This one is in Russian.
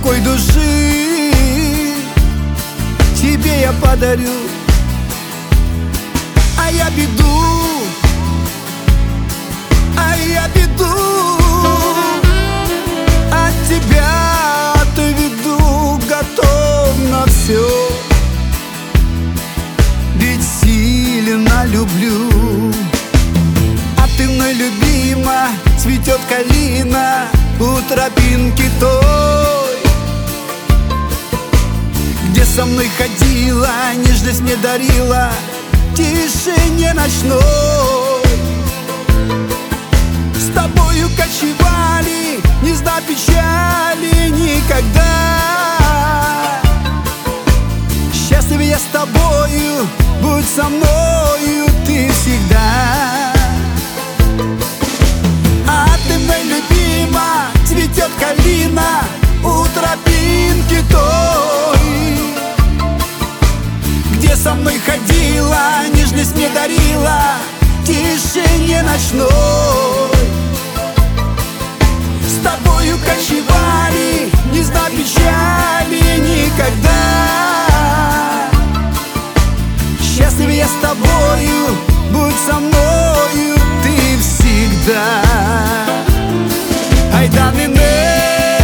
покой души тебе я подарю. А я беду, от тебя отведу, готов на все, ведь сильно люблю. А ты мной любима, цветет калина у тропинки той, где со мной ходила, нежность мне дарила в тишине ночной. С тобою кочевали, не зная печали никогда. Счастлив я с тобою, будь со мною ты всегда. А ты мной любима, цветет калина у тропинки той,